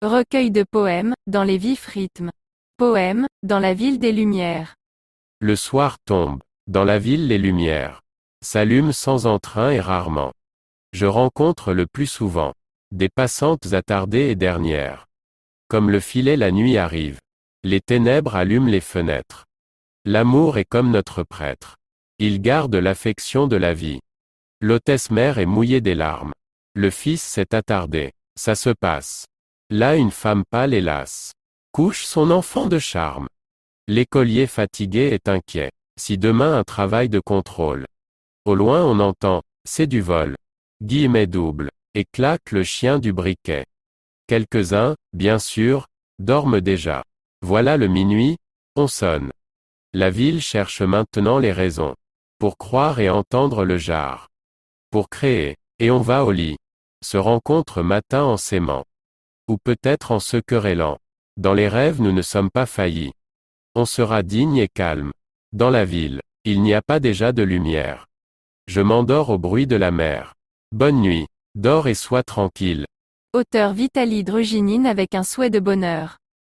Recueil de poèmes, dans les vifs rythmes. Poèmes, dans la ville des lumières. Le soir tombe. Dans la ville les lumières s'allument sans entrain et rarement. Je rencontre le plus souvent des passantes attardées et dernières. Comme le filet la nuit arrive. Les ténèbres allument les fenêtres. L'amour est comme notre prêtre. Il garde l'affection de la vie. L'hôtesse mère est mouillée des larmes. Le fils s'est attardé. Ça se passe. Là une femme pâle et lasse couche son enfant de charme. L'écolier fatigué est inquiet. Si demain un travail de contrôle. Au loin on entend, c'est du vol. Guillemets double. Et claque le chien du briquet. Quelques-uns, bien sûr, dorment déjà. Voilà le minuit, on sonne. La ville cherche maintenant les raisons. Pour croire et entendre le jar. Pour créer, et on va au lit. Se rencontre matin en s'aimant. Ou peut-être en se querellant. Dans les rêves nous ne sommes pas faillis. On sera digne et calme. Dans la ville, il n'y a pas déjà de lumière. Je m'endors au bruit de la mer. Bonne nuit, dors et sois tranquille. Auteur Vitaly Drujinine avec un souhait de bonheur.